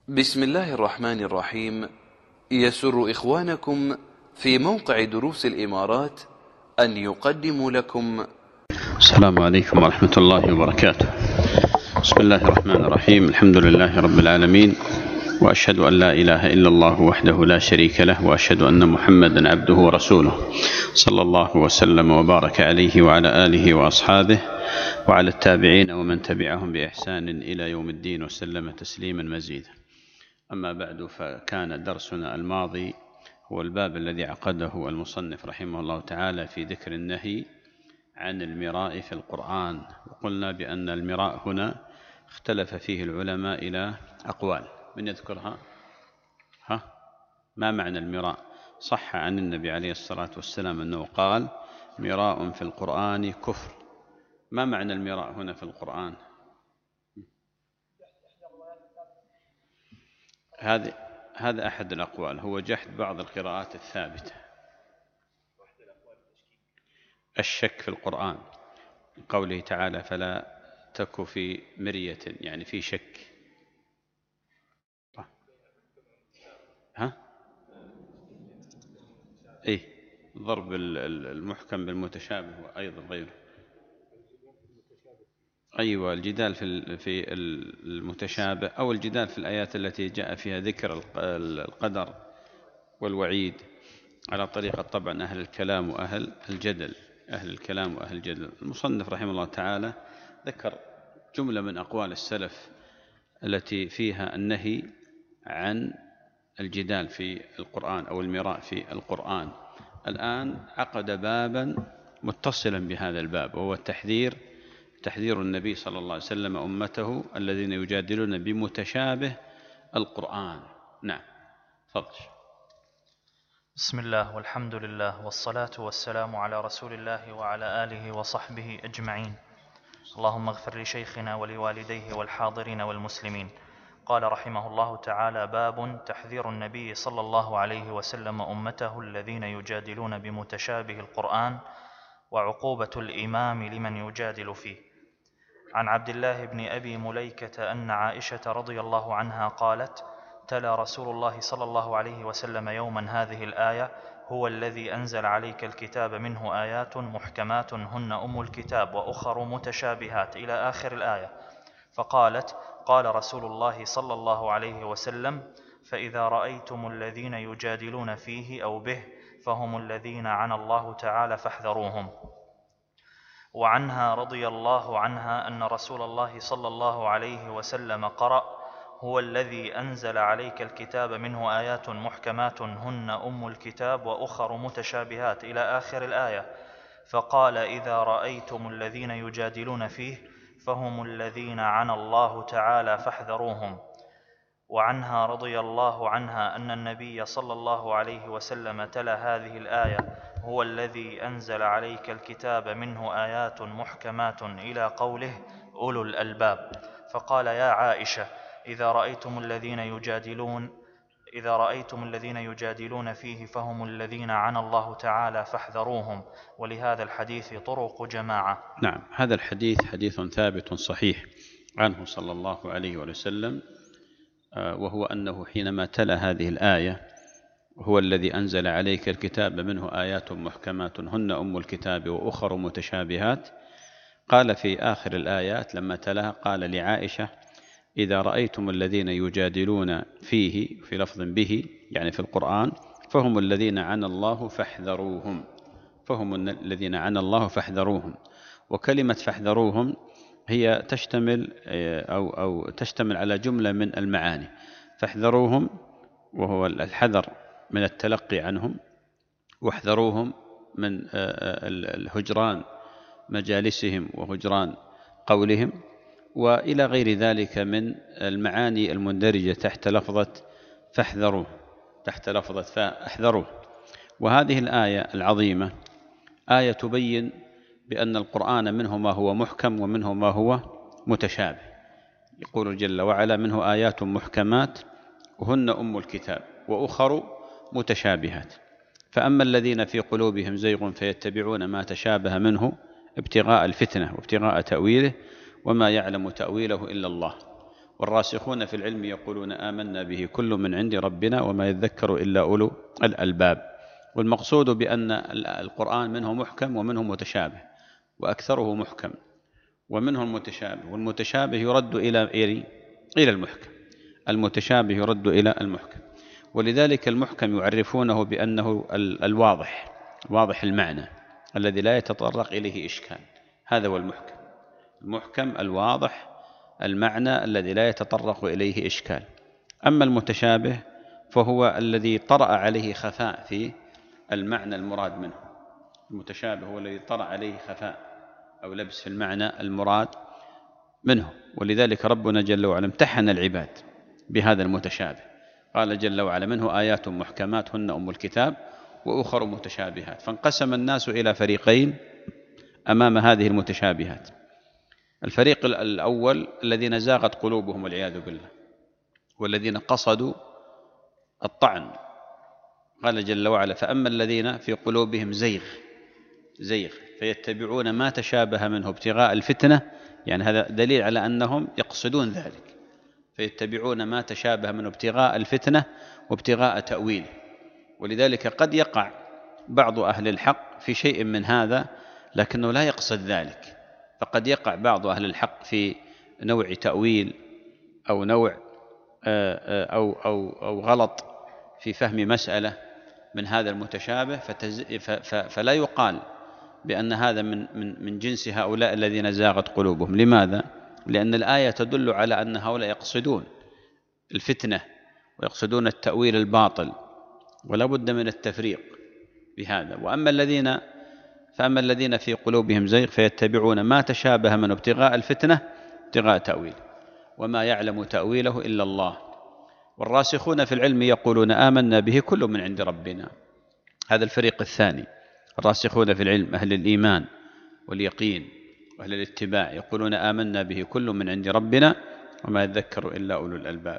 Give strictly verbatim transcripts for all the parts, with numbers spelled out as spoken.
بسم الله الرحمن الرحيم. يسر إخوانكم في موقع دروس الإمارات أن يقدموا لكم السلام عليكم ورحمة الله وبركاته. بسم الله الرحمن الرحيم. الحمد لله رب العالمين، وأشهد أن لا إله إلا الله وحده لا شريك له، وأشهد أن محمدا عبده ورسوله، صلى الله وسلم وبارك عليه وعلى آله وأصحابه وعلى التابعين ومن تبعهم بإحسان إلى يوم الدين وسلم تسليما مزيدا. أما بعد، فكان درسنا الماضي هو الباب الذي عقده المصنف رحمه الله تعالى في ذكر النهي عن المراء في القرآن، وقلنا بأن المراء هنا اختلف فيه العلماء إلى أقوال. من يذكرها؟ ها؟ ما معنى المراء؟ صح عن النبي عليه الصلاة والسلام أنه قال: مراء في القرآن كفر. ما معنى المراء هنا في القرآن؟ هذا هذا أحد الأقوال، هو جحد بعض القراءات الثابتة، الشك في القرآن، قوله تعالى: فلا تك في مرية، يعني في شك. ها؟ إيه، ضرب المحكم بالمتشابه وأيضا غيره. أيوة، الجدال في في المتشابه، أو الجدال في الآيات التي جاء فيها ذكر القدر والوعيد على طريقة طبعا أهل الكلام وأهل الجدل. أهل الكلام وأهل الجدل. المصنف رحمه الله تعالى ذكر جملة من أقوال السلف التي فيها النهي عن الجدال في القرآن أو المراء في القرآن. الآن عقد بابا متصلا بهذا الباب، وهو التحذير تحذير النبي صلى الله عليه وسلم أمته الذين يجادلون بمتشابه القرآن. نعم، تفضل. بسم الله والحمد لله والصلاة والسلام على رسول الله وعلى آله وصحبه أجمعين. اللهم اغفر لشيخنا ولوالديه والحاضرين والمسلمين. قال رحمه الله تعالى: باب تحذير النبي صلى الله عليه وسلم أمته الذين يجادلون بمتشابه القرآن، وعقوبة الإمام لمن يجادل فيه. عن عبد الله بن أبي مليكة أن عائشة رضي الله عنها قالت: تلا رسول الله صلى الله عليه وسلم يوما هذه الآية: هو الذي أنزل عليك الكتاب منه آيات محكمات هن أم الكتاب وأخر متشابهات، إلى آخر الآية. فقالت: قال رسول الله صلى الله عليه وسلم: فإذا رأيتم الذين يجادلون فيه أو به فهم الذين عنى الله تعالى فاحذروهم. وعنها رضي الله عنها أن رسول الله صلى الله عليه وسلم قرأ: هو الذي أنزل عليك الكتاب منه آيات محكمات هن أم الكتاب وأخر متشابهات، إلى آخر الآية. فقال: إذا رأيتم الذين يجادلون فيه فهم الذين عنى الله تعالى فاحذروهم. وعنها رضي الله عنها أن النبي صلى الله عليه وسلم تلا هذه الآية: هو الذي أنزل عليك الكتاب منه آيات محكمات، إلى قوله: أولو الألباب. فقال: يا عائشة، إذا رأيتم الذين يجادلون إذا رأيتم الذين يجادلون فيه فهم الذين عنى الله تعالى فاحذروهم. ولهذا الحديث طرق جماعة. نعم، هذا الحديث حديث ثابت صحيح عنه صلى الله عليه وسلم، وهو أنه حينما تلا هذه الآية: هو الذي أنزل عليك الكتاب منه آيات محكمات هن أم الكتاب وأخر متشابهات، قال في آخر الآيات لما تلاها قال لعائشة: إذا رأيتم الذين يجادلون فيه، في لفظ به يعني في القرآن، فهم الذين عنى الله فاحذروهم. فهم الذين عنى الله فاحذروهم. وكلمة فاحذروهم هي تشتمل أو, أو تشتمل على جملة من المعاني. فاحذروهم وهو الحذر من التلقي عنهم، واحذروهم من الهجران مجالسهم وهجران قولهم، وإلى غير ذلك من المعاني المندرجة تحت لفظة فاحذروه، تحت لفظة فاحذروه. وهذه الآية العظيمة آية تبين بأن القرآن منه ما هو محكم ومنه ما هو متشابه. يقول جل وعلا: منه آيات محكمات هن أم الكتاب وأخر متشابهات. فأما الذين في قلوبهم زيغ فيتبعون ما تشابه منه ابتغاء الفتنة وابتغاء تأويله وما يعلم تأويله إلا الله. والراسخون في العلم يقولون آمنا به كل من عند ربنا وما يذكر إلا أولو الألباب. والمقصود بأن القرآن منه محكم ومنه متشابه، وأكثره محكم ومنه المتشابه، والمتشابه يرد إلى إلى المحكم، المتشابه يرد إلى المحكم. ولذلك المحكم يعرفونه بأنه الواضح، واضح المعنى الذي لا يتطرق إليه إشكال، هذا هو المحكم. المحكم الواضح المعنى الذي لا يتطرق إليه إشكال. أما المتشابه فهو الذي طرأ عليه خفاء في المعنى المراد منه. المتشابه هو الذي طرأ عليه خفاء أو لبس في المعنى المراد منه. ولذلك ربنا جل وعلا امتحن العباد بهذا المتشابه، قال جل وعلا منه آيات محكمات هن أم الكتاب وأخر متشابهات. فانقسم الناس إلى فريقين أمام هذه المتشابهات. الفريق الأول الذين زاغت قلوبهم والعياذ بالله، والذين قصدوا الطعن. قال جل وعلا فأما الذين في قلوبهم زيغ زيغ فيتبعون ما تشابه منه ابتغاء الفتنة، يعني هذا دليل على أنهم يقصدون ذلك، فيتبعون ما تشابه منه ابتغاء الفتنة وابتغاء تأويله. ولذلك قد يقع بعض أهل الحق في شيء من هذا لكنه لا يقصد ذلك، فقد يقع بعض أهل الحق في نوع تأويل أو نوع أو, أو, أو غلط في فهم مسألة من هذا المتشابه، فلا يقال بأن هذا من, من, من جنس هؤلاء الذين زاغت قلوبهم. لماذا؟ لأن الآية تدل على أن هؤلاء يقصدون الفتنة ويقصدون التأويل الباطل، ولا بد من التفريق بهذا. وأما الذين فأما الذين في قلوبهم زيغ فيتبعون ما تشابه من ابتغاء الفتنة ابتغاء تأويل وما يعلم تأويله إلا الله والراسخون في العلم يقولون آمنا به كل من عند ربنا. هذا الفريق الثاني، الراسخون في العلم أهل الإيمان واليقين وأهل الاتباع يقولون آمنا به كل من عند ربنا وما يذكر إلا أولو الألباب.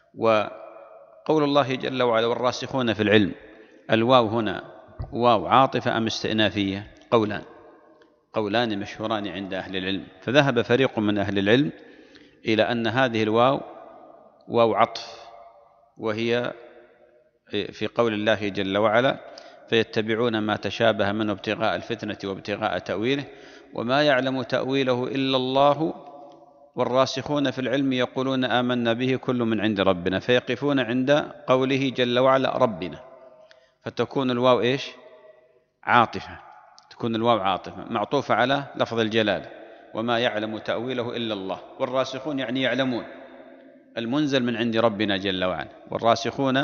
وقول الله جل وعلا والراسخون في العلم، الواو هنا واو عاطفة أم استئنافية؟ قولان قولان مشهوران عند أهل العلم. فذهب فريق من أهل العلم إلى أن هذه الواو واو عطف، وهي في قول الله جل وعلا فيتبعون ما تشابه منه ابتغاء الفتنة وابتغاء تأويله وما يعلم تأويله إلا الله والراسخون في العلم يقولون آمنا به كل من عند ربنا، فيقفون عند قوله جل وعلا ربنا، فتكون الواو إيش؟ عاطفة، تكون الواو عاطفة معطوفة على لفظ الجلالة وما يعلم تأويله إلا الله. والراسخون يعني يعلمون المنزل من عند ربنا جل وعلا. والراسخون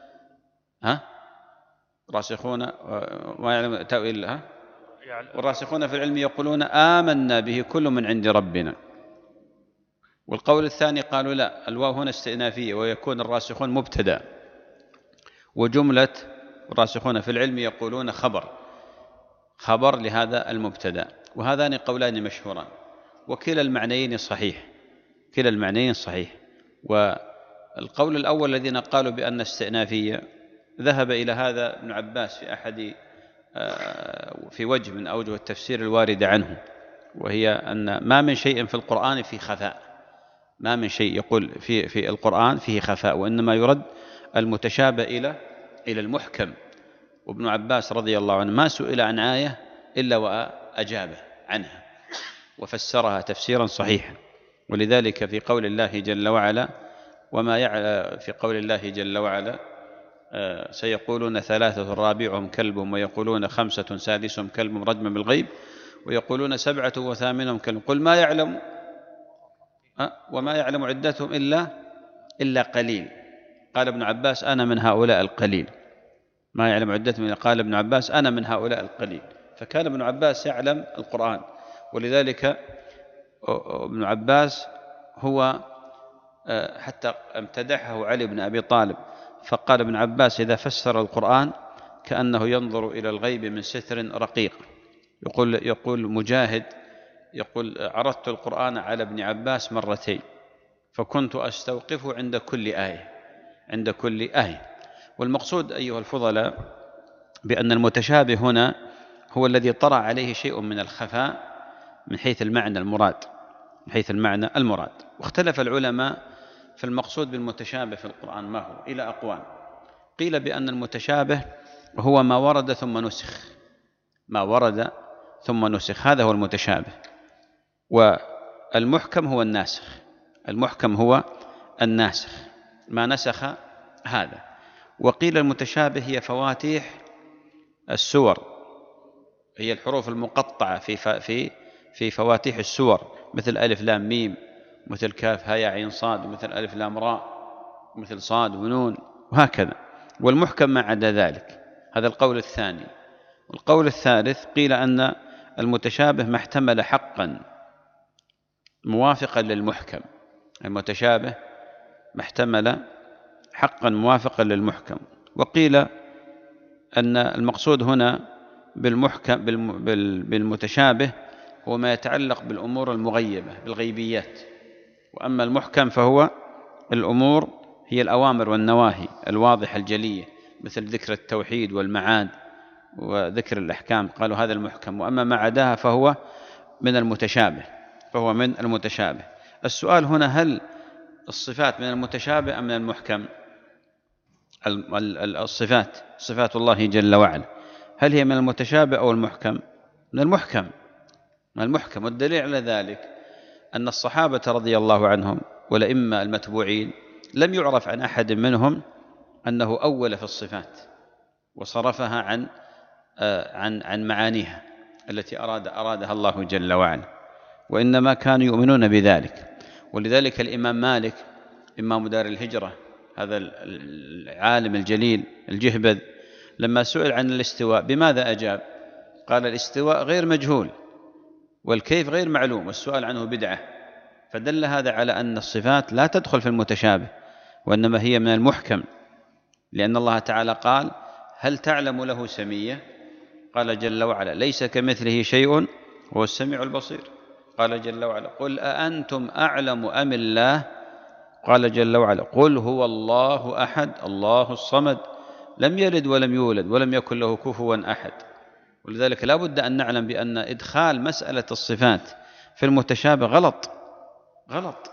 ها راسخون ما يعلم تأويل ها والراسخون في العلم يقولون آمنا به كل من عند ربنا. والقول الثاني قالوا لا، الواو هنا استئنافية ويكون الراسخون مبتدأ، وجملة الراسخون في العلم يقولون خبر خبر لهذا المبتدأ. وهذان قولان مشهوران وكلا المعنيين صحيح، كلا المعنيين صحيح. والقول الأول الذين قالوا بأن استئنافية ذهب إلى هذا ابن عباس في أحد في وجه من أوجه التفسير الواردة عنه، وهي أن ما من شيء في القرآن فيه خفاء، ما من شيء يقول في في القرآن فيه خفاء، وإنما يرد المتشابه إلى إلى المحكم. وابن عباس رضي الله عنه ما سئل عن آية إلا وأجاب عنها وفسرها تفسيرا صحيحا. ولذلك في قول الله جل وعلا وما يعلم في قول الله جل وعلا سيقولون ثلاثة رابعهم كلبهم ويقولون خمسة سادسهم كلبهم رجما بالغيب ويقولون سبعة وثامنهم كلبهم قل ما يعلم وما يعلم عدتهم إلا إلا قليل. قال ابن عباس أنا من هؤلاء القليل، ما يعلم عدتهم. قال ابن عباس أنا من هؤلاء القليل. فكان ابن عباس يعلم القرآن، ولذلك ابن عباس هو حتى امتدحه علي بن أبي طالب، فقال ابن عباس إذا فسر القرآن كأنه ينظر إلى الغيب من ستر رقيق. يقول يقول مجاهد يقول عرضت القرآن على ابن عباس مرتين فكنت أستوقفه عند كل آية عند كل آية. والمقصود أيها الفضلاء بأن المتشابه هنا هو الذي طرأ عليه شيء من الخفاء من حيث المعنى المراد من حيث المعنى المراد. واختلف العلماء فالمقصود بالمتشابه في القرآن ما هو؟ إلى أقوال. قيل بأن المتشابه هو ما ورد ثم نسخ، ما ورد ثم نسخ، هذا هو المتشابه. والمحكم هو الناسخ، المحكم هو الناسخ، ما نسخ هذا. وقيل المتشابه هي فواتيح السور، هي الحروف المقطعة في في في فواتيح السور، مثل ألف لام ميم، مثل كاف ها يا عين صاد، مثل ألف لام راء، مثل صاد ونون، وهكذا. والمحكم ما عدا ذلك. هذا القول الثاني. والقول الثالث قيل أن المتشابه ما احتمل حقا موافقا للمحكم، المتشابه ما احتمل حقا موافقا للمحكم. وقيل أن المقصود هنا بالمحكم بالمتشابه هو ما يتعلق بالأمور المغيبة، بالغيبيات. وأما المحكم فهو الأمور هي الأوامر والنواهي الواضحة الجلية، مثل ذكر التوحيد والمعاد وذكر الأحكام، قالوا هذا المحكم. وأما ما عداها فهو من المتشابه، فهو من المتشابه. السؤال هنا: هل الصفات من المتشابه أم من المحكم؟ الصفات، صفات الله جل وعلا، هل هي من المتشابه أو المحكم؟ من المحكم، من المحكم. والدليل على ذلك أن الصحابة رضي الله عنهم والأئمة المتبوعين لم يعرف عن أحد منهم أنه أول في الصفات وصرفها عن عن عن معانيها التي أراد أرادها الله جل وعلا، وإنما كانوا يؤمنون بذلك. ولذلك الإمام مالك إمام دار الهجرة، هذا العالم الجليل الجهبذ، لما سئل عن الاستواء بماذا أجاب؟ قال: الاستواء غير مجهول، والكيف غير معلوم، والسؤال عنه بدعة. فدل هذا على أن الصفات لا تدخل في المتشابه، وإنما هي من المحكم، لأن الله تعالى قال: هل تعلم له سمية؟ قال جل وعلا: ليس كمثله شيء وهو السميع البصير. قال جل وعلا: قل أأنتم أعلم أم الله؟ قال جل وعلا: قل هو الله أحد الله الصمد لم يلد ولم يولد ولم يكن له كفوا أحد. ولذلك لا بد أن نعلم بأن إدخال مسألة الصفات في المتشابه غلط غلط.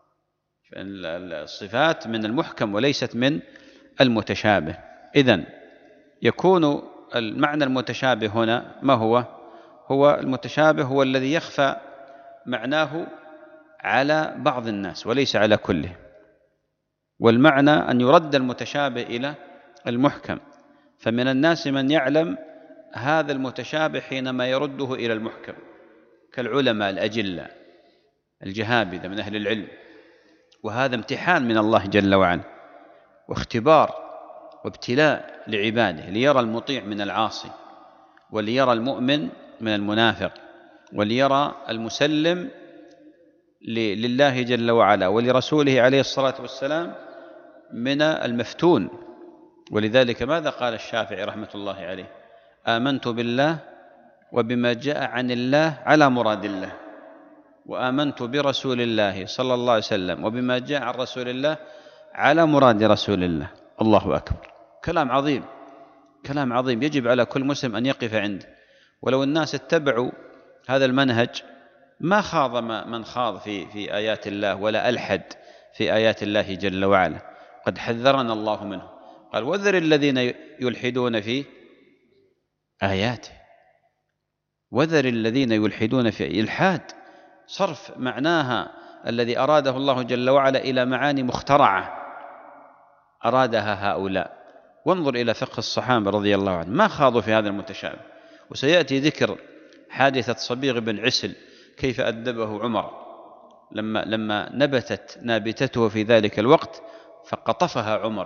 الصفات من المحكم وليست من المتشابه. إذن يكون المعنى المتشابه هنا ما هو؟ هو المتشابه هو الذي يخفى معناه على بعض الناس وليس على كله. والمعنى أن يرد المتشابه إلى المحكم، فمن الناس من يعلم هذا المتشابه حينما يرده إلى المحكم، كالعلماء الأجلة الجهابذة من أهل العلم. وهذا امتحان من الله جل وعلا، واختبار وابتلاء لعباده، ليرى المطيع من العاصي، وليرى المؤمن من المنافق، وليرى المسلم لله جل وعلا ولرسوله عليه الصلاة والسلام من المفتون. ولذلك ماذا قال الشافعي رحمة الله عليه؟ آمنت بالله وبما جاء عن الله على مراد الله، وآمنت برسول الله صلى الله عليه وسلم وبما جاء عن رسول الله على مراد رسول الله. الله أكبر. كلام عظيم، كلام عظيم يجب على كل مسلم أن يقف عنده. ولو الناس اتبعوا هذا المنهج ما خاض من خاض في في آيات الله، ولا ألحد في آيات الله جل وعلا. قد حذرنا الله منه، قال: وذر الذين يلحدون في آياته. وذر الذين يلحدون في إلحاد، صرف معناها الذي أراده الله جل وعلا إلى معاني مخترعة أرادها هؤلاء. وانظر إلى فقه الصحابة رضي الله عنهم، ما خاضوا في هذا المتشابه. وسيأتي ذكر حادثة صبيغ بن عسل، كيف أدبه عمر لما لما نبتت نابتته في ذلك الوقت، فقطفها عمر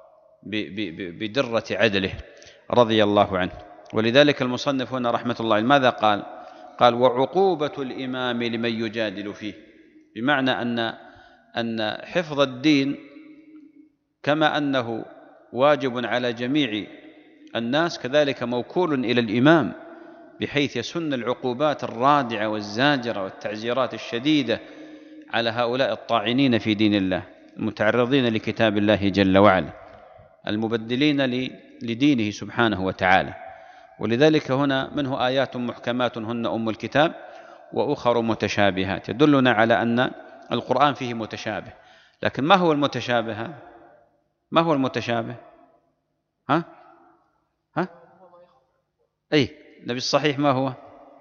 بدرة عدله رضي الله عنه. ولذلك المصنف هنا رحمة الله ماذا قال؟ قال: وعقوبة الإمام لمن يجادل فيه، بمعنى أن أن حفظ الدين كما أنه واجب على جميع الناس، كذلك موكول إلى الإمام، بحيث يسن العقوبات الرادعة والزاجرة والتعزيرات الشديدة على هؤلاء الطاعنين في دين الله، المتعرضين لكتاب الله جل وعلا، المبدلين لدينه سبحانه وتعالى. ولذلك هنا منه آيات محكمات هن أم الكتاب وأخر متشابهات، يدلنا على أن القرآن فيه متشابه، لكن ما هو المتشابه؟ ما هو المتشابه؟ ها ها أي النبي الصحيح ما هو؟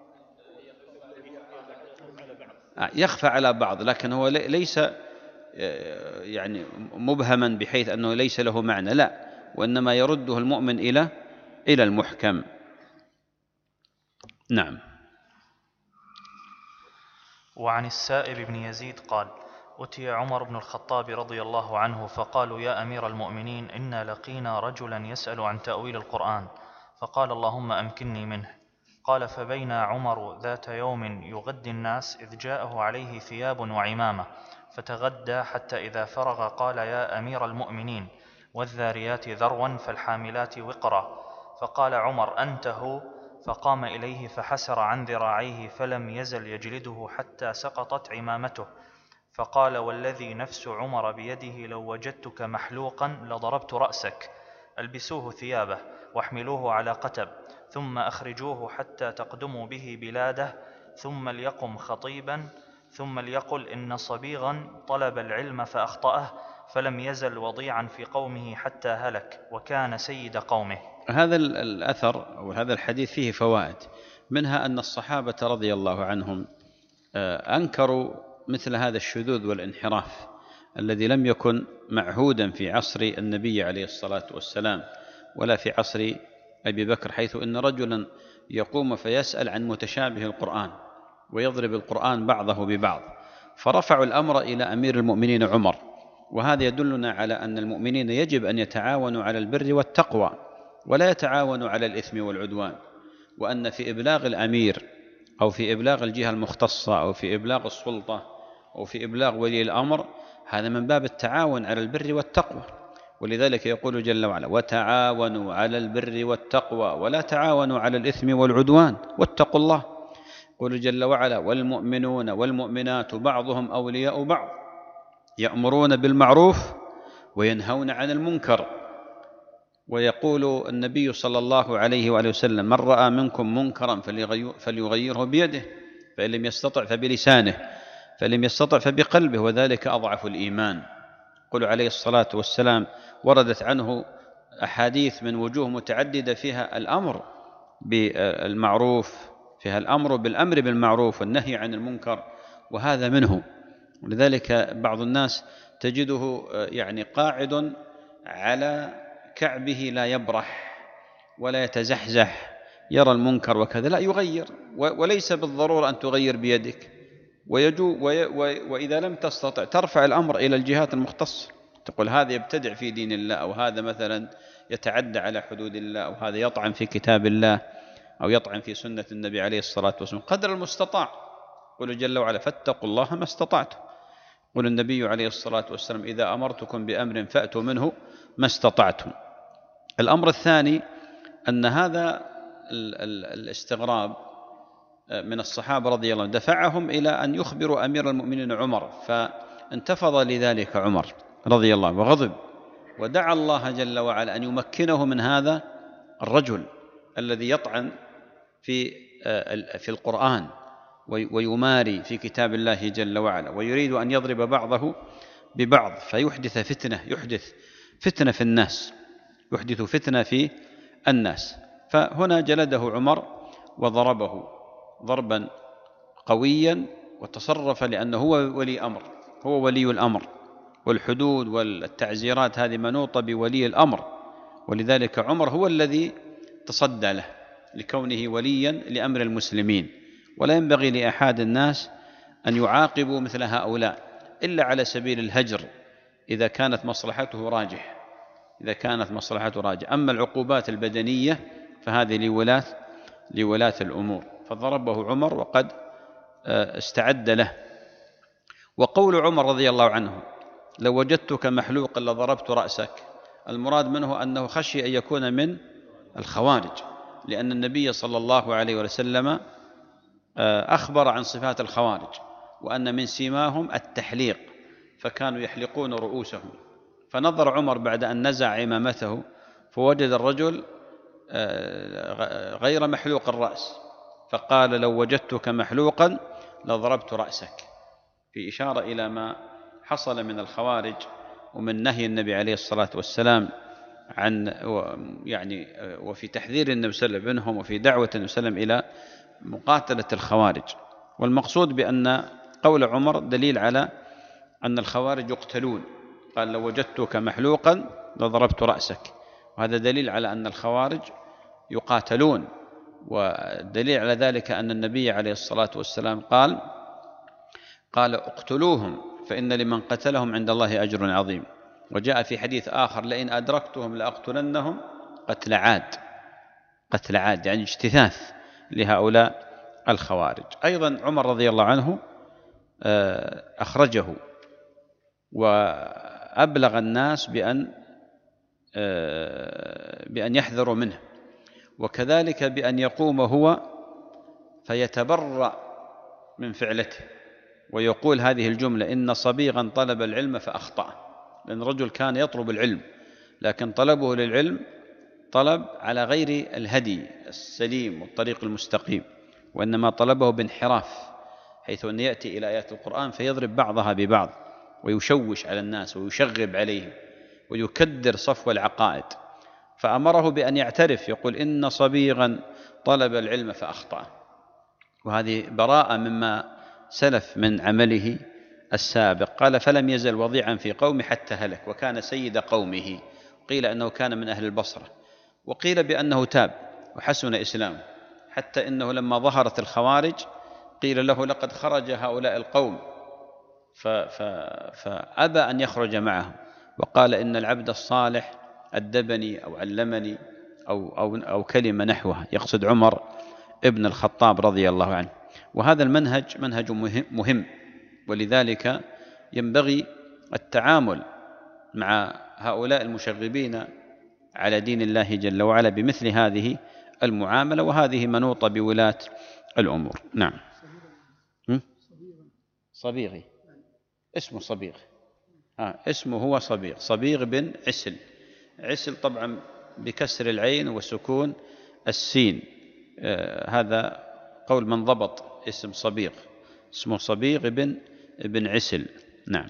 يخفى على بعض، لكن هو ليس يعني مبهما بحيث أنه ليس له معنى، لا، وإنما يرده المؤمن إلى إلى المحكم. نعم. وعن السائب بن يزيد قال: أتي عمر بن الخطاب رضي الله عنه فقالوا: يا أمير المؤمنين، إنا لقينا رجلا يسأل عن تأويل القرآن، فقال: اللهم أمكنني منه. قال: فبينا عمر ذات يوم يغدي الناس إذ جاءه عليه ثياب وعمامة، فتغدى حتى إذا فرغ قال: يا أمير المؤمنين، والذاريات ذروا فالحاملات وقرا. فقال عمر: أنت هو؟ فقام إليه فحسر عن ذراعيه فلم يزل يجلده حتى سقطت عمامته. فقال: والذي نفس عمر بيده لو وجدتك محلوقا لضربت رأسك. ألبسوه ثيابه واحملوه على قتب، ثم أخرجوه حتى تقدموا به بلاده، ثم ليقم خطيبا، ثم ليقل: إن صبيغا طلب العلم فأخطأه، فلم يزل وضيعا في قومه حتى هلك، وكان سيد قومه. هذا الأثر أو هذا الحديث فيه فوائد، منها أن الصحابة رضي الله عنهم أنكروا مثل هذا الشذوذ والانحراف الذي لم يكن معهودا في عصر النبي عليه الصلاة والسلام ولا في عصر أبي بكر، حيث إن رجلا يقوم فيسأل عن متشابه القرآن ويضرب القرآن بعضه ببعض، فرفعوا الأمر إلى أمير المؤمنين عمر. وهذا يدلنا على أن المؤمنين يجب أن يتعاونوا على البر والتقوى ولا يتعاونوا على الإثم والعدوان، وأن في إبلاغ الأمير أو في إبلاغ الجهة المختصة أو في إبلاغ السلطة أو في إبلاغ ولي الأمر هذا من باب التعاون على البر والتقوى. ولذلك يقول جل وعلا: وتعاونوا على البر والتقوى ولا تعاونوا على الإثم والعدوان واتقوا الله. يقول جل وعلا: والمؤمنون والمؤمنات بعضهم أولياء بعض يأمرون بالمعروف وينهون عن المنكر. ويقول النبي صلى الله عليه وآله وسلم: من رأى منكم منكرا فليغيره بيده، فإن لم يستطع فبلسانه، فإن لم يستطع فبقلبه، وذلك أضعف الإيمان. يقول عليه الصلاة والسلام: وردت عنه أحاديث من وجوه متعددة فيها الأمر بالمعروف، فيها الأمر بالأمر بالمعروف والنهي عن المنكر، وهذا منه. ولذلك بعض الناس تجده يعني قاعد على كعبه لا يبرح ولا يتزحزح، يرى المنكر وكذا لا يغير، وليس بالضرورة أن تغير بيدك، ويجو وإذا لم تستطع ترفع الأمر إلى الجهات المختصة، تقول هذا يبتدع في دين الله، أو هذا مثلا يتعدى على حدود الله، أو هذا يطعن في كتاب الله، أو يطعن في سنة النبي عليه الصلاة والسلام، قدر المستطاع. قل جل وعلا: فاتقوا الله ما استطعتم. قل النبي عليه الصلاة والسلام: إذا أمرتكم بأمر فأتوا منه ما استطعتم. الأمر الثاني أن هذا الاستغراب من الصحابة رضي الله عنهم دفعهم إلى أن يخبروا أمير المؤمنين عمر، فانتفض لذلك عمر رضي الله عنه وغضب، ودعا الله جل وعلا أن يمكنه من هذا الرجل الذي يطعن في في القرآن ويماري في كتاب الله جل وعلا، ويريد أن يضرب بعضه ببعض فيحدث فتنة يحدث فتنة في الناس يحدث فتنة في الناس. فهنا جلده عمر وضربه ضربا قويا وتصرف، لأنه هو ولي أمر، هو ولي الأمر، والحدود والتعزيرات هذه منوطة بولي الأمر، ولذلك عمر هو الذي تصدى له لكونه وليا لأمر المسلمين. ولا ينبغي لأحد الناس أن يعاقبوا مثل هؤلاء إلا على سبيل الهجر إذا كانت مصلحته راجح إذا كانت مصلحته راجح أما العقوبات البدنية فهذه لولاة لولاة الأمور. فضربه عمر وقد استعد له. وقول عمر رضي الله عنه: لو وجدتك محلوقا لضربت رأسك، المراد منه أنه خشي أن يكون من الخوارج، لأن النبي صلى الله عليه وسلم أخبر عن صفات الخوارج وأن من سيماهم التحليق، فكانوا يحلقون رؤوسهم. فنظر عمر بعد أن نزع عمامته فوجد الرجل غير محلوق الرأس، فقال: لو وجدتك محلوقا لضربت رأسك، في إشارة إلى ما حصل من الخوارج ومن نهي النبي عليه الصلاة والسلام عن يعني وفي تحذير النبي صلى الله عليه وسلم منهم وفي دعوة النبي صلى الله عليه وسلم إلى مقاتلة الخوارج. والمقصود بأن قول عمر دليل على أن الخوارج يقتلون، قال لو وجدتك محلوقا لضربت رأسك، وهذا دليل على أن الخوارج يقاتلون. ودليل على ذلك أن النبي عليه الصلاة والسلام قال قال اقتلوهم فإن لمن قتلهم عند الله أجر عظيم. وجاء في حديث آخر لئن أدركتهم لأقتلنهم قتل عاد، قتل عاد يعني اجتثاث لهؤلاء الخوارج. أيضا عمر رضي الله عنه أخرجه وأبلغ الناس بأن بأن يحذروا منه، وكذلك بأن يقوم هو فيتبرأ من فعلته ويقول هذه الجملة: إن صبيغا طلب العلم فأخطأ. لأن رجل كان يطلب العلم لكن طلبه للعلم طلب على غير الهدي السليم والطريق المستقيم، وإنما طلبه بانحراف، حيث أن يأتي إلى آيات القرآن فيضرب بعضها ببعض ويشوش على الناس ويشغب عليهم ويكدر صفو العقائد. فأمره بأن يعترف، يقول: إن صبيغا طلب العلم فأخطأ. وهذه براءة مما سلف من عمله السابق. قال: فلم يزل وضيعا في قومه حتى هلك، وكان سيد قومه. قيل أنه كان من أهل البصرة، وقيل بأنه تاب وحسن إسلامه، حتى إنه لما ظهرت الخوارج قيل له: لقد خرج هؤلاء القوم، فأبى أن يخرج معهم، وقال: إن العبد الصالح أدبني أو علمني أو, أو, أو كلمة نحوها، يقصد عمر ابن الخطاب رضي الله عنه. وهذا المنهج منهج مهم، ولذلك ينبغي التعامل مع هؤلاء المشغبين على دين الله جل وعلا بمثل هذه المعاملة، وهذه منوطة بولاة الأمور. نعم. صبيغي اسمه صبيغ، آه اسمه هو صبيغ، صبيغ بن عسل. عسل طبعا بكسر العين وسكون السين، آه هذا قول من ضبط اسم صبيغ، اسمه صبيغ بن بن عسل. نعم.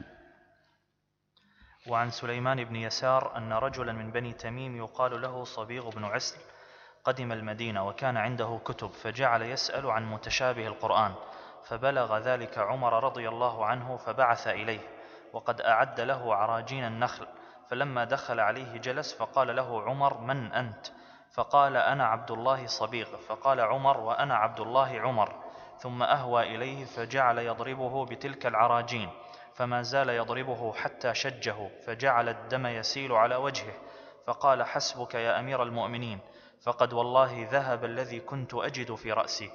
وعن سليمان بن يسار أن رجلا من بني تميم يقال له صبيغ بن عسل قدم المدينة وكان عنده كتب، فجعل يسأل عن متشابه القرآن، فبلغ ذلك عمر رضي الله عنه فبعث إليه، وقد أعد له عراجين النخل. فلما دخل عليه جلس، فقال له عمر: من أنت؟ فقال: أنا عبد الله صبيغ. فقال عمر: وأنا عبد الله عمر. ثم أهوى إليه فجعل يضربه بتلك العراجين، فما زال يضربه حتى شجه، فجعل الدم يسيل على وجهه. فقال: حسبك يا أمير المؤمنين، فقد والله ذهب الذي كنت أجد في رأسي.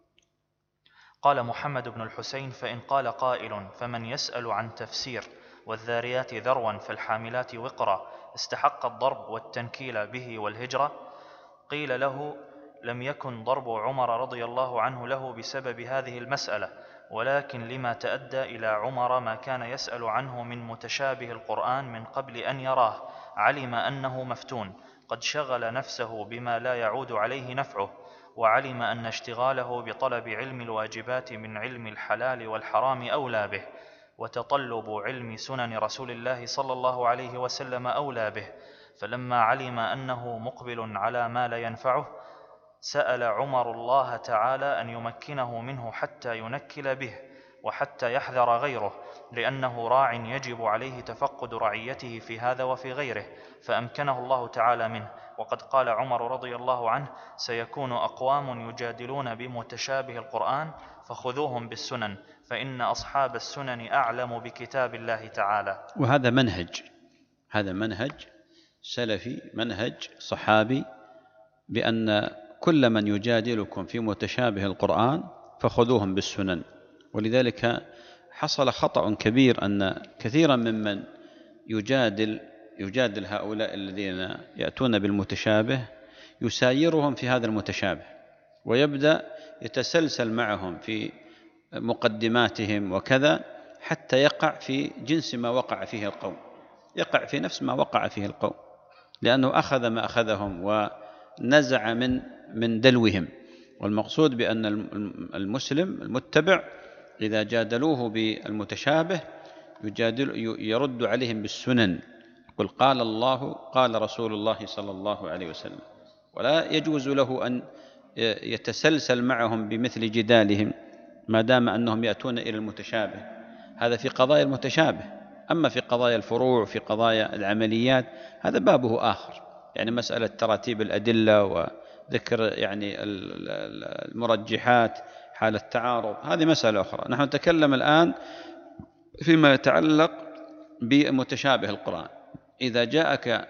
قال محمد بن الحسين: فإن قال قائل: فمن يسأل عن تفسير والذاريات ذروا فالحاملات وقرا استحق الضرب والتنكيل به والهجرة؟ قيل له: لم يكن ضرب عمر رضي الله عنه له بسبب هذه المسألة، ولكن لما تأدى إلى عمر ما كان يسأل عنه من متشابه القرآن من قبل أن يراه، علم أنه مفتون قد شغل نفسه بما لا يعود عليه نفعه، وعلم أن اشتغاله بطلب علم الواجبات من علم الحلال والحرام أولى به، وتطلب علم سنن رسول الله صلى الله عليه وسلم أولى به. فلما علم أنه مقبل على ما لا ينفعه، سأل عمر الله تعالى أن يمكنه منه حتى ينكل به وحتى يحذر غيره، لأنه راع يجب عليه تفقد رعيته في هذا وفي غيره، فأمكنه الله تعالى منه. وقد قال عمر رضي الله عنه: سيكون أقوام يجادلون بمتشابه القرآن فخذوهم بالسنن، فإن أصحاب السنن أعلم بكتاب الله تعالى. وهذا منهج، هذا منهج سلفي، منهج صحابي، بأن كل من يجادلكم في متشابه القرآن فخذوهم بالسنن. ولذلك حصل خطأ كبير أن كثيرا ممن يجادل يجادل هؤلاء الذين يأتون بالمتشابه يسايرهم في هذا المتشابه، ويبدأ يتسلسل معهم في مقدماتهم وكذا، حتى يقع في جنس ما وقع فيه القوم، يقع في نفس ما وقع فيه القوم، لأنه أخذ ما أخذهم ونزع من من دلوهم. والمقصود بأن المسلم المتبع إذا جادلوه بالمتشابه يجادل يرد عليهم بالسنن، يقول قال الله قال رسول الله صلى الله عليه وسلم، ولا يجوز له أن يتسلسل معهم بمثل جدالهم ما دام أنهم يأتون إلى المتشابه. هذا في قضايا المتشابه، أما في قضايا الفروع في قضايا العمليات هذا بابه آخر، يعني مسألة تراتيب الأدلة وذكر يعني المرجحات حال التعارض هذه مسألة أخرى. نحن نتكلم الآن فيما يتعلق بمتشابه القرآن. إذا جاءك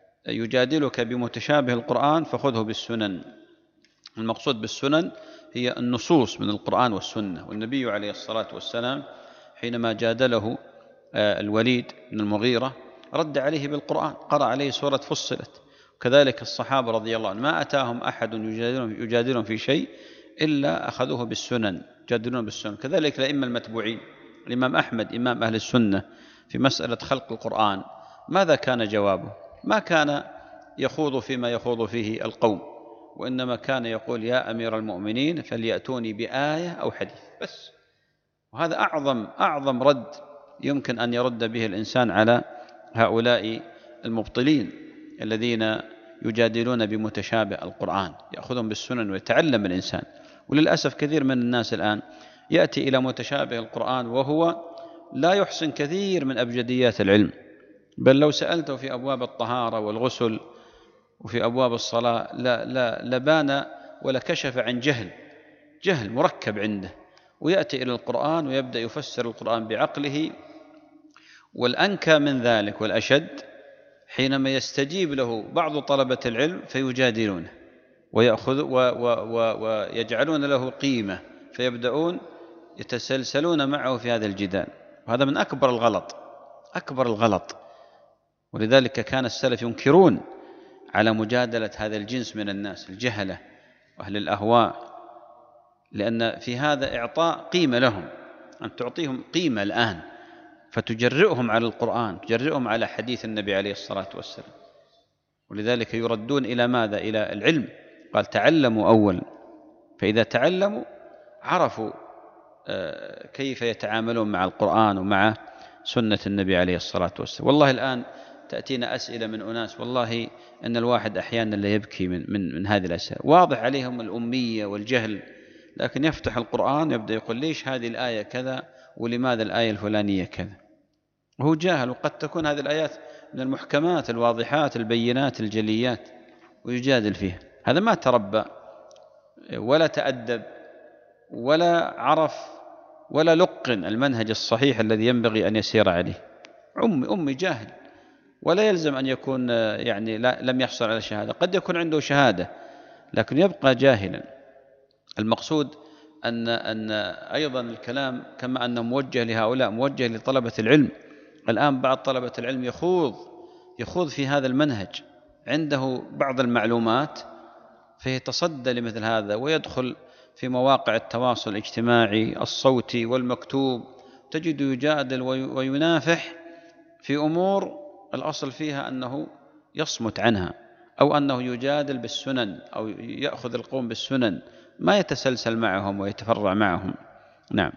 يجادلك بمتشابه القرآن فخذه بالسنن. المقصود بالسنن هي النصوص من القرآن والسنة. والنبي عليه الصلاة والسلام حينما جادله الوليد بن المغيرة رد عليه بالقرآن، قرأ عليه سورة فصلت. وكذلك الصحابة رضي الله عنهم ما أتاهم أحد يجادلهم, يجادلهم في شيء إلا أخذوه بالسنن، يجادلون بالسنن. كذلك الأئمة المتبوعين، الإمام أحمد إمام أهل السنة في مسألة خلق القرآن ماذا كان جوابه؟ ما كان يخوض فيما يخوض فيه القوم، وإنما كان يقول يا أمير المؤمنين فليأتوني بآية أو حديث بس. وهذا أعظم أعظم رد يمكن أن يرد به الإنسان على هؤلاء المبطلين الذين يجادلون بمتشابه القرآن، يأخذهم بالسنن ويتعلم الإنسان. وللأسف كثير من الناس الآن يأتي إلى متشابه القرآن وهو لا يحسن كثير من أبجديات العلم، بل لو سألته في أبواب الطهارة والغسل وفي أبواب الصلاة لا لا لبان ولا كشف عن جهل جهل مركب عنده، ويأتي إلى القرآن ويبدأ يفسر القرآن بعقله. والأنكى من ذلك والأشد حينما يستجيب له بعض طلبة العلم فيجادلونه ويأخذ و و و ويجعلون له قيمة، فيبدأون يتسلسلون معه في هذا الجدال. وهذا من أكبر الغلط أكبر الغلط. ولذلك كان السلف ينكرون على مجادلة هذا الجنس من الناس الجهلة وأهل الأهواء، لأن في هذا إعطاء قيمة لهم، أن تعطيهم قيمة الآن فتجرئهم على القرآن، تجرئهم على حديث النبي عليه الصلاة والسلام. ولذلك يردون إلى ماذا؟ إلى العلم. قال تعلموا أولا، فإذا تعلموا عرفوا كيف يتعاملون مع القرآن ومع سنة النبي عليه الصلاة والسلام. والله الآن تأتينا أسئلة من أناس والله أن الواحد أحيانا لا يبكي من, من, من هذه الأسئلة، واضح عليهم الأمية والجهل، لكن يفتح القرآن يبدأ يقول ليش هذه الآية كذا ولماذا الآية الفلانية كذا، وهو جاهل. وقد تكون هذه الآيات من المحكمات الواضحات البينات الجليات ويجادل فيها. هذا ما تربى ولا تأدب ولا عرف ولا لقن المنهج الصحيح الذي ينبغي أن يسير عليه. أمي أمي جاهل، ولا يلزم أن يكون يعني لا لم يحصل على شهادة، قد يكون عنده شهادة لكن يبقى جاهلا. المقصود أن أن أيضا الكلام كما أنه موجه لهؤلاء موجه لطلبة العلم. الآن بعض طلبة العلم يخوض يخوض في هذا المنهج، عنده بعض المعلومات فيتصدى لمثل هذا ويدخل في مواقع التواصل الاجتماعي الصوتي والمكتوب، تجد يجادل وينافح في أمور الأصل فيها أنه يصمت عنها، أو أنه يجادل بالسنن أو يأخذ القوم بالسنن، ما يتسلسل معهم ويتفرع معهم. نعم.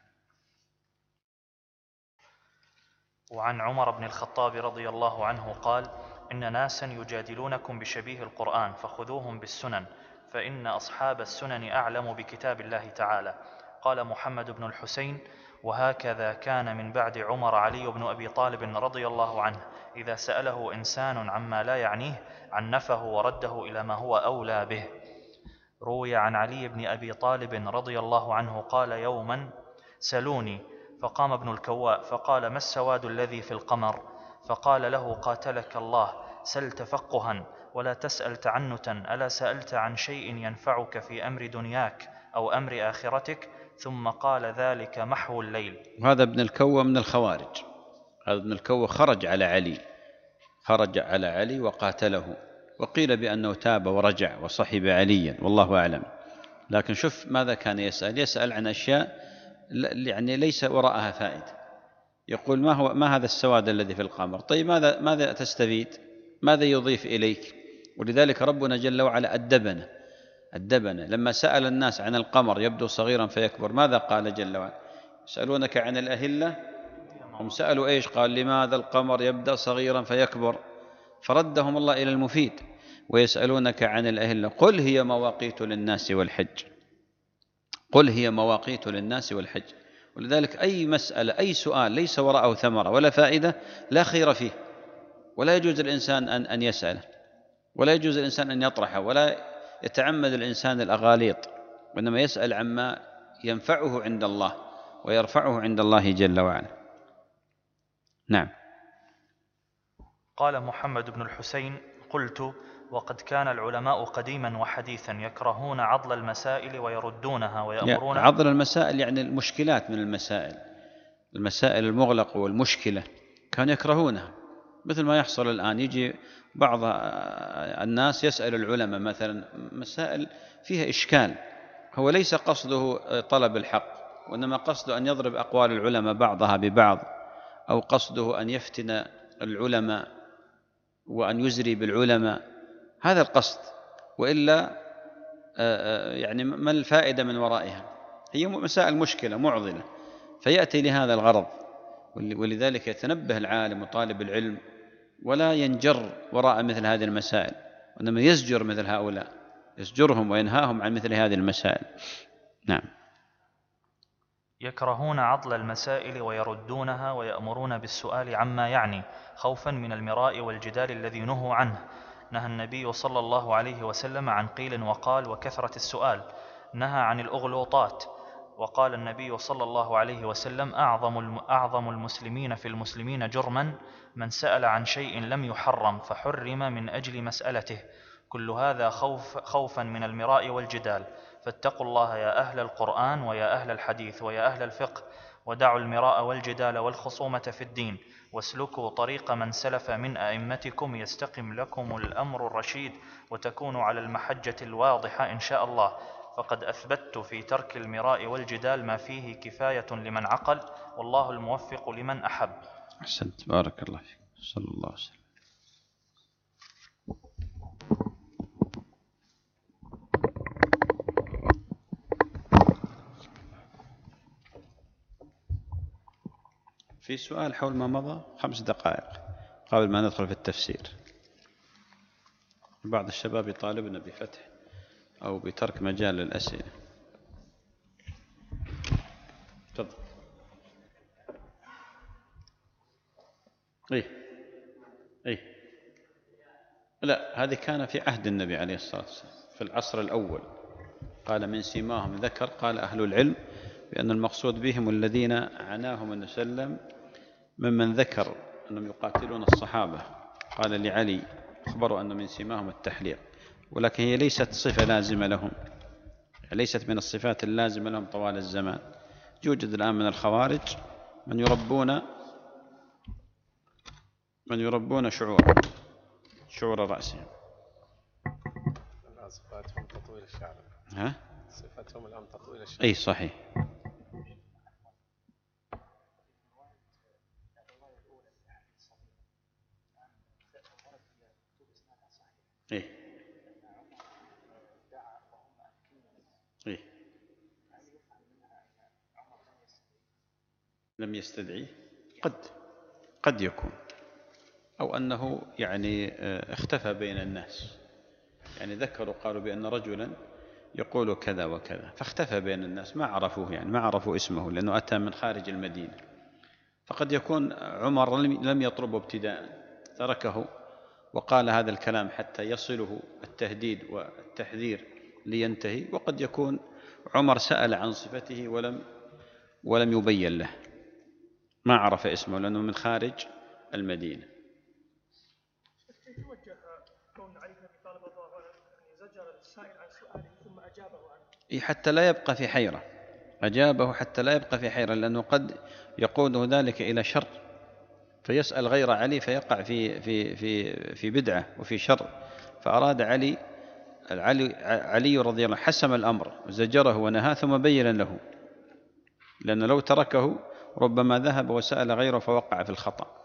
وعن عمر بن الخطاب رضي الله عنه قال: إن ناسا يجادلونكم بشبيه القرآن فخذوهم بالسنن، فإن أصحاب السنن أعلم بكتاب الله تعالى. قال محمد بن الحسين: وهكذا كان من بعد عمر علي بن أبي طالب رضي الله عنه، إذا سأله إنسان عما لا يعنيه عنفه ورده إلى ما هو أولى به. روي عن علي بن أبي طالب رضي الله عنه قال يوما: سلوني، فقام ابن الكواء فقال: ما السواد الذي في القمر؟ فقال له: قاتلك الله، سل تفقها ولا تسأل تعنتا، ألا سألت عن شيء ينفعك في أمر دنياك أو أمر آخرتك؟ ثم قال: ذلك محو الليل. هذا ابن الكوى من الخوارج. هذا ابن الكوى خرج على علي خرج على علي وقاتله، وقيل بأنه تاب ورجع وصحب عليا والله أعلم. لكن شوف ماذا كان يسأل يسأل عن أشياء يعني ليس وراءها فائدة. يقول: ما هو ما هذا السواد الذي في القمر؟ طيب ماذا ماذا تستفيد؟ ماذا يضيف إليك؟ ولذلك ربنا جل وعلا أدبنا أدبنا لما سأل الناس عن القمر يبدو صغيرا فيكبر، ماذا قال جل وعلا؟ يسألونك عن الأهلة هم سألوا إيش؟ قال لماذا القمر يبدأ صغيرا فيكبر؟ فردهم الله إلى المفيد. ويسألونك عن الأهلة قل هي مواقيت للناس والحج، قل هي مواقيت للناس والحج. ولذلك أي مسألة أي سؤال ليس وراءه ثمرة ولا فائدة لا خير فيه، ولا يجوز الإنسان أن أن يسأله، ولا يجوز الإنسان أن يطرحه، ولا يتعمد الإنسان الأغاليط، وإنما يسأل عما ينفعه عند الله ويرفعه عند الله جل وعلا. نعم. قال محمد بن الحسين: قلت: وقد كان العلماء قديما وحديثا يكرهون عضل المسائل ويردونها ويأمرون. عضل المسائل يعني المشكلات من المسائل، المسائل المغلقة والمشكلة كانوا يكرهونها، مثل ما يحصل الآن. يجي بعض الناس يسأل العلماء مثلا مسائل فيها إشكال، هو ليس قصده طلب الحق، وإنما قصده أن يضرب أقوال العلماء بعضها ببعض، أو قصده أن يفتن العلماء وأن يزري بالعلماء، هذا القصد. وإلا يعني ما الفائدة من ورائها؟ هي مسائل مشكلة معضلة، فيأتي لهذا الغرض. ولذلك يتنبه العالم وطالب العلم ولا ينجر وراء مثل هذه المسائل، وإنما يزجر مثل هؤلاء، يزجرهم وينهاهم عن مثل هذه المسائل. نعم. يكرهون عضل المسائل ويردونها ويأمرون بالسؤال عما يعني، خوفا من المراء والجدال الذي نهوا عنه. نهى النبي صلى الله عليه وسلم عن قيل وقال وكثرة السؤال، نهى عن الأغلوطات. وقال النبي صلى الله عليه وسلم: أعظم أعظم المسلمين في المسلمين جرما من سأل عن شيء لم يحرم فحرم من أجل مسألته. كل هذا خوف خوفا من المراء والجدال. فاتقوا الله يا أهل القرآن ويا أهل الحديث ويا أهل الفقه، ودعوا المراء والجدال والخصومة في الدين، واسلكوا طريق من سلف من أئمتكم يستقم لكم الأمر الرشيد، وتكونوا على المحجة الواضحة إن شاء الله. فقد أثبت في ترك المراء والجدال ما فيه كفاية لمن عقل، والله الموفق لمن أحب. أحسنت، بارك الله فيك، صلى الله عليه وسلم. في سؤال حول ما مضى خمس دقائق قبل ما ندخل في التفسير. بعض الشباب يطالبنا بفتح أو بترك مجال للأسئلة. تفضل. إيه إيه لا، هذه كان في عهد النبي عليه الصلاة والسلام في العصر الأول. قال من سيماهم ذكر، قال أهل العلم بأن المقصود بهم الذين عناهم النبي صلى الله عليه وسلم ممن ذكر أنهم يقاتلون الصحابة. قال لعلي: أخبروا أن من سيماهم التحليق، ولكن هي ليست صفة لازمة لهم، ليست من الصفات اللازمة لهم طوال الزمان. يوجد الآن من الخوارج من يربون من يربون شعور شعور رأسهم. صفاتهم تطويل الشعر. ها؟ صفاتهم الآن تطويل الشعر. أي صحيح. إيه إيه لم يستدعي، قد قد يكون، أو أنه يعني اختفى بين الناس، يعني ذكروا قالوا بأن رجلا يقول كذا وكذا فاختفى بين الناس، ما عرفوه، يعني ما عرفوا اسمه لأنه أتى من خارج المدينة. فقد يكون عمر لم يطلبه ابتداء، تركه وقال هذا الكلام حتى يصله التهديد والتحذير لينتهي. وقد يكون عمر سأل عن صفته ولم ولم يبين له، ما عرف اسمه لأنه من خارج المدينة. كيف يوجه كون علي بن ابي طالب رضي الله عنه زجر السائل عن سؤاله ثم اجابه عنه؟ حتى لا يبقى في حيرة، أجابه حتى لا يبقى في حيرة، لأنه قد يقوده ذلك إلى شر، فيسأل غير علي فيقع في في في في بدعة وفي شر. فأراد علي علي علي رضي الله عنه حسم الأمر وزجره ونهاه ثم بين له، لأنه لو تركه ربما ذهب وسأل غيره فوقع في الخطأ.